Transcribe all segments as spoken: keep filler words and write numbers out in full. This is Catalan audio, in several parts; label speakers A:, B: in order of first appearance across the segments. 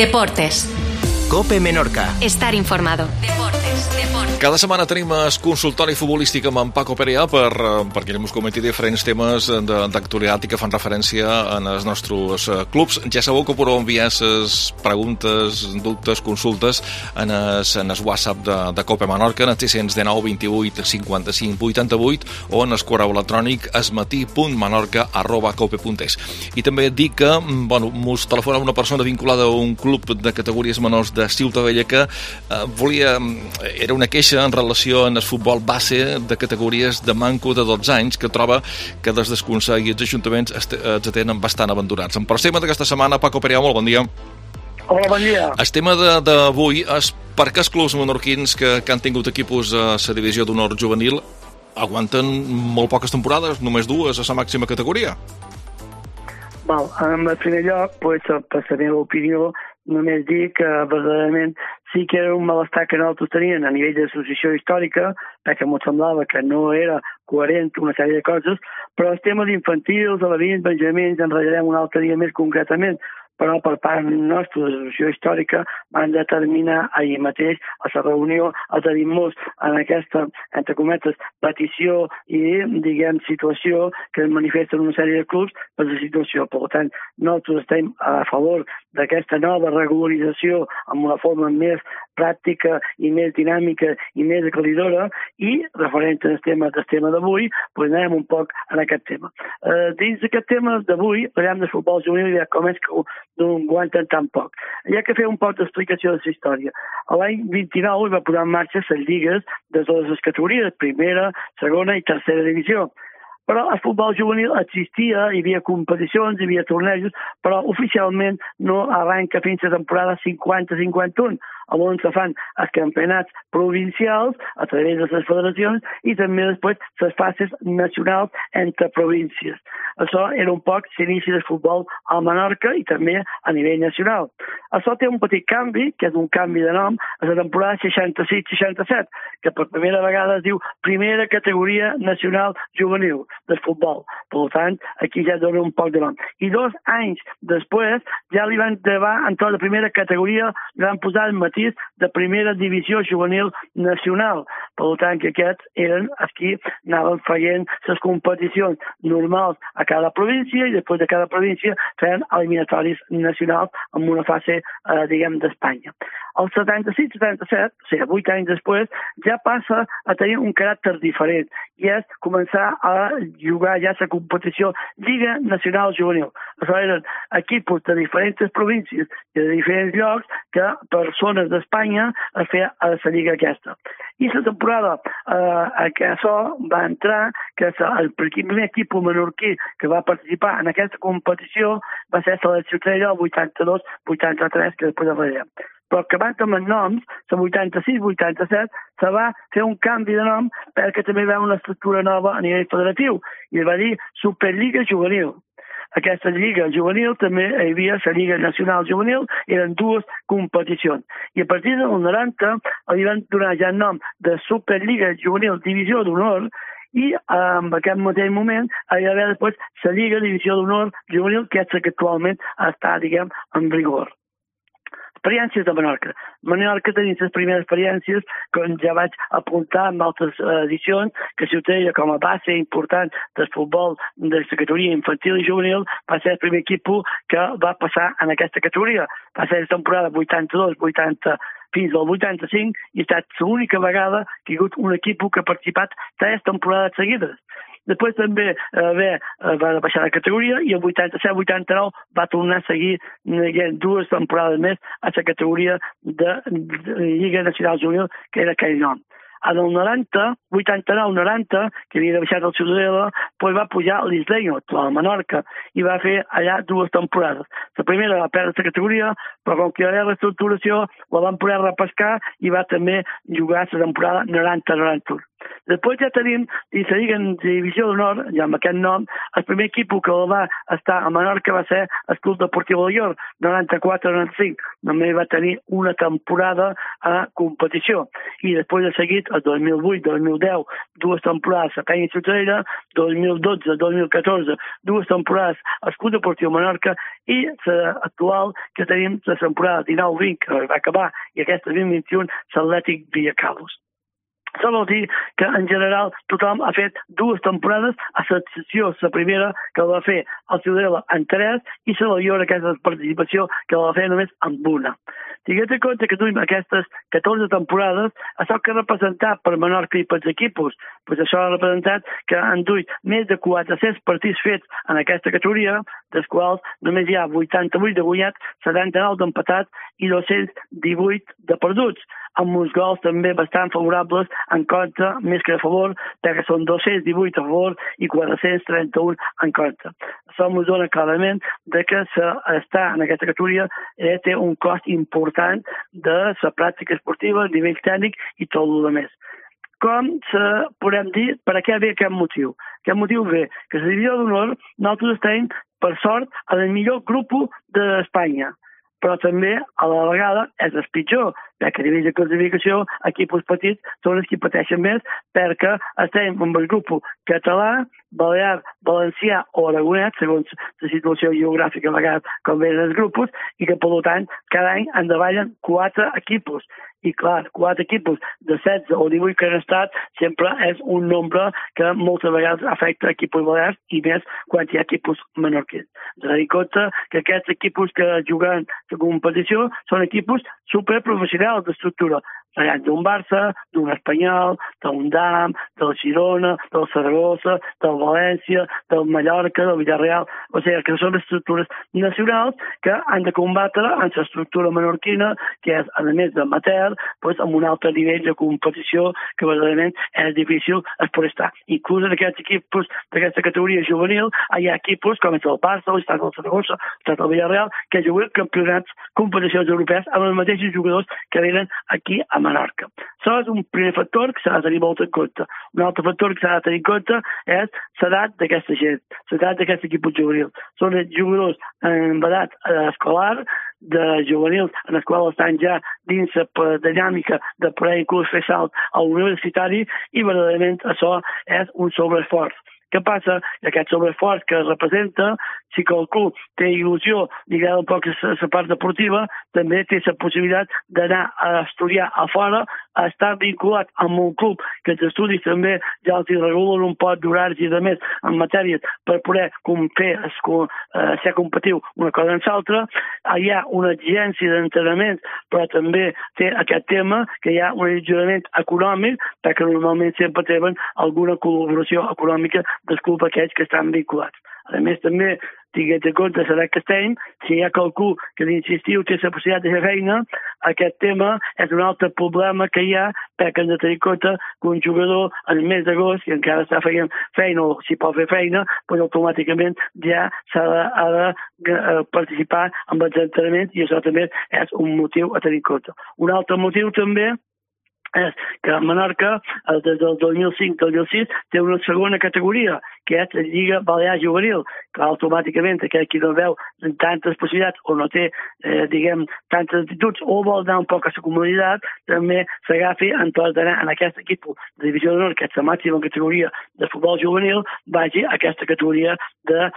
A: Deportes.
B: COPE Menorca.
A: Estar informado. Deportes, deportes.
C: Cada setmana tenim el consultori futbolístic amb en Paco Perea per, perquè ens comenti diferents temes d'actualitat i que fan referència als nostres clubs. Ja sabeu que podeu enviar les preguntes, dubtes, consultes en el, en el WhatsApp de, de COPE Menorca, en el sis cents dinou vint-i-vuit cinquanta-cinc vuitanta-vuit o en el correu electrònic esmatí punt menorca arroba cope punt es. I també dic que, bueno, mos telefona una persona vinculada a un club de categories menors de Ciutadella que eh, volia, era una queixa en relació amb el futbol base de categories de manco de dotze anys, que troba que des del Consell i els ajuntaments els tenen bastant abandonats. En per tema d'aquesta setmana, Paco Perea, molt bon dia.
D: Hola, bon dia.
C: El tema d'avui és per què els clubs menorquins que, que han tingut equipos a la divisió d'honor juvenil aguanten molt poques temporades, només dues a la màxima categoria.
D: Val, en primer lloc, pues, per la meva opinió, només dir que verdaderament sí que era un malestar que nosaltres tenien a nivell d'associació històrica, perquè m'ho semblava que no era coherent una sèrie de coses, però els temes infantils, alevins, benjamins, en ratllarem un altre dia més concretament, però per part nostra, l'associació històrica, van determinar ahir mateix a la reunió adherint-nos en aquesta, entre cometes, petició i, diguem, situació que manifesten una sèrie de clubs per la situació. Per tant, nosaltres estem a favor d'aquesta nova regularització amb una forma més pràctica i més dinàmica i més aclaridora i, referent al tema del tema d'avui, pues anem un poc en aquest tema. Eh, dins d'aquest tema d'avui, parlem de futbol juvenil i com és que no aguanten tan poc. Hi ha que fer un poc d'explicació de la història. L'any vint-i-nou va posar en marxa les lligues de totes les categories, primera, segona i tercera divisió. Però el futbol juvenil existia, hi havia competicions, hi havia tornejos, però oficialment no arrenca fins a temporada cinquanta cinquanta-un, on se fan els campionats provincials a través de les federacions i també després les fases nacionals entre províncies. Això era un poc l'inici del futbol a Menorca i també a nivell nacional. Això té un petit canvi, que és un canvi de nom, a la temporada seixanta-sis seixanta-set, que per primera vegada es diu Primera Categoria Nacional Juvenil del futbol. Per tant, aquí ja dona un poc de nom. I dos anys després ja li van llevar en tota la primera categoria, li van posar el matí de primera divisió juvenil nacional. Per tant, que aquests eren els que anaven fent les competicions normals a cada província i després de cada província feien eliminatoris nacionals amb una fase, eh, diguem, d'Espanya. El setanta-sis setanta-set, o sigui, vuit anys després, ja passa a tenir un caràcter diferent i és començar a jugar ja la competició Lliga Nacional Juvenil. Això eren equips de diferents províncies i de diferents llocs que per zones d'Espanya es feia a la Lliga aquesta. I la temporada eh, que això va entrar, que el primer equip menorquí que va participar en aquesta competició va ser la Ciutadella vuitanta-dos vuitanta-tres, que després veurem. Però que van tomar noms, la vuitanta-sis vuitanta-set, se va fer un canvi de nom perquè també va una estructura nova a nivell federatiu i es va dir Superliga Juvenil. Aquesta Lliga Juvenil també hi havia la Lliga Nacional Juvenil, eren dues competicions. I a partir del noranta li van donar ja el nom de Superliga Juvenil Divisió d'Honor i en aquest mateix moment hi va haver després la Lliga Divisió d'Honor Juvenil, que és la que actualment està, diguem, en rigor. Experiències de Menorca. Menorca tenim les primeres experiències, com ja vaig apuntar en altres edicions, que Ciutadella com a base important del futbol de la categoria infantil i juvenil va ser el primer equip que va passar en aquesta categoria. Va ser la temporada vuitanta-dos vuitanta fins al vuitanta-cinc i ha estat l'única vegada que hi ha hagut un equip que ha participat tres temporades seguides. Després també eh, va baixar la categoria i el vuitanta-set vuitanta-nou va tornar a seguir dues temporades més a la categoria de, de Lliga Nacional Juvenil, que era aquell nom. En el noranta, vuitanta-nou noranta, que havia baixat el Ciutadella, pues va pujar l'Isleño, a Menorca, i va fer allà dues temporades. La primera va perdre la categoria, però com que hi va haver reestructuració, la van poder repescar i va també jugar la temporada noranta noranta-un. Després ja tenim, i se diguen Divisió d'Honor, ja amb aquest nom, el primer equip que va estar a Menorca va ser el Club Deportiu Alaior, noranta-quatre noranta-cinc. Només va tenir una temporada a competició. I després ha seguit el dos mil vuit dos mil deu, dues temporades a Penya Ciutadella, dos mil dotze dos mil catorze, dues temporades al Club Deportiu Menorca, i l'actual que tenim la temporada dinou vint, que va acabar, i aquesta vint vint-i-u, l'Atlètic Villacalos. Això vol dir que, en general, tothom ha fet dues temporades, a l'excepció la primera, que va fer el Ciutadella en tres, i la Alaior, aquesta participació, que va fer només amb una. Tinguem en compte que duim aquestes catorze temporades, això que ha representat per Menorca i pels equipos, doncs això ha representat que han duit més de quatre-cents partits fets en aquesta categoria, dels quals només hi ha vuitanta-vuit de guanyats, setanta-nou d'empatats i dos-cents divuit de perduts, amb uns gols també bastant favorables en contra, més que a favor, perquè són dos-cents divuit a favor i quatre-cents trenta-un en contra. Això ens dona clarament de que estar en aquesta categoria eh, té un cost important de la pràctica esportiva, a nivell tècnic i tot el més. Com se podem dir, per a què ve aquest motiu? Aquest motiu ve que la Divisió d'Honor nosaltres estem, per sort, al millor grup d'Espanya, però també a la vegada és el pitjor, perquè a nivell de classificació equips petits són els que pateixen més perquè estem amb el grup català, balear, valencià o aragonès, segons la situació geogràfica a vegades com venen els grups, i que per tant cada any en davallen quatre equips. I clar, quatre equips de setze o divuit que han estat sempre és un nombre que moltes vegades afecta equips balears i més quan hi ha equips menorquins. Ens hem de compte que aquests equips que juguen la competició són equips superprofessionals d'estructura. Parlant d'un Barça, d'un Espanyol, d'un Dam, del Girona, del Saragossa, del València, del Mallorca, del Villarreal. O sigui, que són estructures nacionals que han de combatre en l'estructura menorquina, que és, a més d'amateur, doncs, amb un altre nivell de competició que verdaderament és difícil es pot estar. Inclús en aquests equips d'aquesta categoria juvenil hi ha equips com és el Barça, l'Estat del Saragossa, l'Estat del Villarreal, que juguen campionats, competicions europees amb els mateixos jugadors que venen aquí a Menorca. Això és un primer factor que s'ha de tenir molt en compte. Un altre factor que s'ha de tenir en compte és l'edat d'aquesta gent, l'edat d'aquest equip juvenil. Són jugadors en edat escolar, de juvenils en els quals estan ja dins la dinàmica de poder inclús fer salt a l'universitari i verdaderament això és un sobreesforç. Què passa? Que aquest sobreesforç que representa, si qualcú té il·lusió lligada un poc a la part deportiva, també té la possibilitat d'anar a estudiar a fora, a estar vinculat amb un club que els estudis també ja els regulen un pot d'horaris i de més en matèries per poder fer, ser competitiu una cosa amb l'altra. Hi ha una exigència d'entrenament, però també té aquest tema que hi ha un ajudament econòmic, perquè normalment sempre tenen alguna col·laboració econòmica dels clubs aquells que estan vinculats. A més, també, tinguem en compte l'edat que estem, si hi ha qualcú que d'insistiu té la possibilitat de fer feina, aquest tema és un altre problema que hi ha, perquè hem de tenir en compte que un jugador en el mes d'agost, si encara està fent feina o si pot fer feina, doncs automàticament ja s'ha de, ha de participar en els entrenaments i això també és un motiu a tenir en compte. Un altre motiu també és que Menorca, des del dos mil cinc al dos mil sis, té una segona categoria, que és la Lliga Balear Juvenil, que automàticament aquell qui no veu tantes possibilitats o no té, eh, diguem, tantes actituds o vol anar un poc a la comunitat, també s'agafi en tot d'anar en aquest equip de Divisió d'Honor, que és la màxima categoria de futbol juvenil, vagi a aquesta categoria de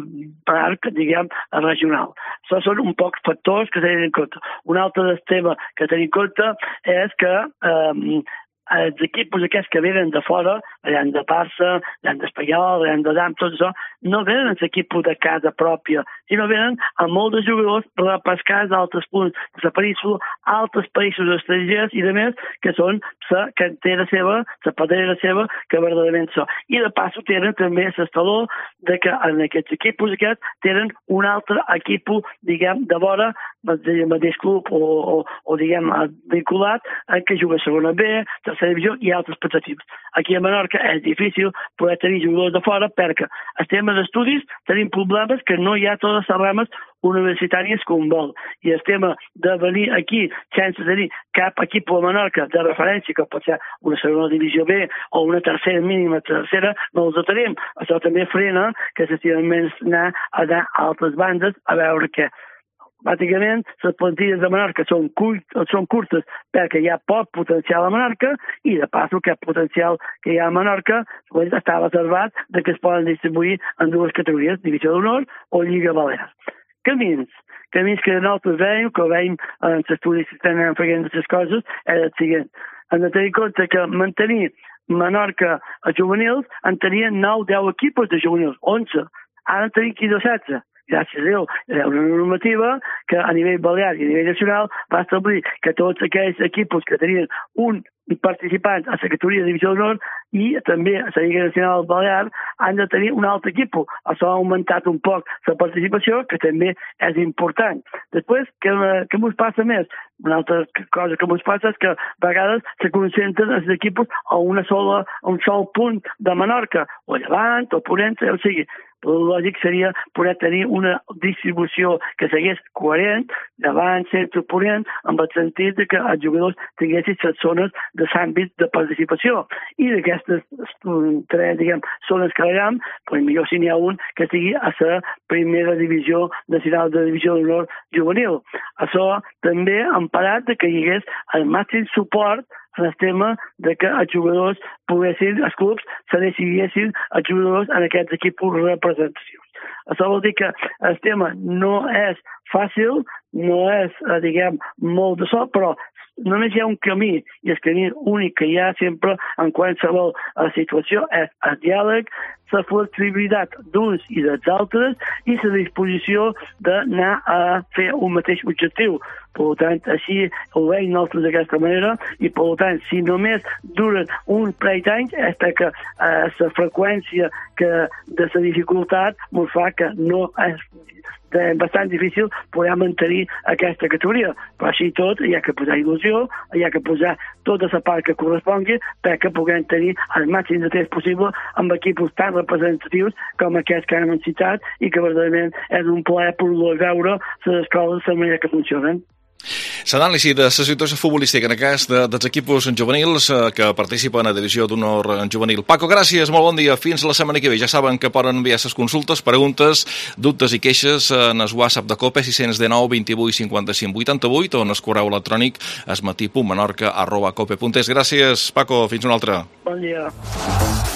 D: parc, diguem, regional. Això són un poc factors que tenen en compte. Un altre tema que tenen en compte és que eh, els equips aquests que venen de fora, venen de Barça, venen d'Espanyol, venen de Dam, tot això, no venen els equips de casa pròpia, sinó venen amb molts de jugadors repescats d'altres punts de la península, altres països estrangers i de més, que són la cantera seva, la pedrera seva, que verdaderament són. I de passo tenen també l'estaló de que en aquests equips aquests tenen un altre equip, diguem, de vora, del mateix club o, o, o diguem, vinculat, que juga a segona B, tercera divisió i altres expectatives. Aquí a Menorca és difícil poder tenir jugadors de fora perquè el tema d'estudis tenim problemes que no hi ha totes les rames universitàries que un vol. I el tema de venir aquí sense tenir cap equip a Menorca de referència, que pot ser una segona divisió B o una tercera mínima tercera, no els ho tenim. Això també frena que senzillament anar a anar a altres bandes a veure què. Bàsicament, les plantilles de Menorca són, curt, són curtes perquè hi ha poc potencial a Menorca i, de pas, aquest potencial que hi ha a Menorca doncs, està reservat de que es poden distribuir en dues categories, Divisió d'Honor o Lliga Balear. Camins. Camins que nosaltres veiem, que veiem en l'estudi que estem fent aquestes coses, és el següent. Hem de tenir en compte que mantenir Menorca a juvenils en tenien nou o deu equipos de juvenils, onze. Ara en tenim quinze o setze. Gràcies a Déu, hi ha una normativa que a nivell balear i a nivell nacional va establir que tots aquells equipos que tenien un participant a la categoria de Divisió d'Honor i també a la Lliga Nacional Balear han de tenir un altre equip. Això ha augmentat un poc la participació, que també és important. Després, què, què ens passa més? Una altra cosa que ens passa és que a vegades se concentren els equips a una sola, a un sol punt de Menorca, o Llevant, o Ponent, o sigui, el lògic seria poder tenir una distribució que seguís coherent davant, centre, ponent, amb el sentit que els jugadors tinguessin les zones de l'àmbit de participació. I d'aquestes tres, diguem, zones que haguem, doncs millor si n'hi ha un que sigui a la primera divisió nacional de divisió d'honor juvenil. Això també emparat de que hi hagués el màxim suport en el tema de que els jugadors poguessin, els clubs, se decidissin els jugadors en aquests equips representatius. Això vol dir que el tema no és fàcil, no és, diguem, molt de sol, però només hi ha un camí, i el camí únic que hi ha sempre en qualsevol situació és el diàleg, la flexibilitat d'uns i dels altres i la disposició d'anar a fer un mateix objectiu. Per tant, així ho veiem nosaltres d'aquesta manera i, per tant, si només duren un parell d'anys, és que eh, la freqüència que, de la dificultat ens fa que no és és bastant difícil poder mantenir aquesta categoria, però així tot hi ha que posar il·lusió, hi ha que posar tota la part que correspongui perquè puguem tenir el màxim de temps possible amb equips tan representatius com aquests que hem citat i que verdaderament és un plaer poder veure les coses de la manera que funcionen.
C: L'anàlisi de la situació futbolística en aquest de, dels equips juvenils eh, que participen a Divisió d'Honor Juvenil. Paco, gràcies, molt bon dia. Fins la setmana que ve. Ja saben que poden enviar les consultes, preguntes, dubtes i queixes en el WhatsApp de COPE sis cents dinou vint-i-vuit cinquanta-cinc vuitanta-vuit o en el correu electrònic esmatí punt menorca arroba cope punt es. Gràcies, Paco. Fins una altra.
D: Bon dia.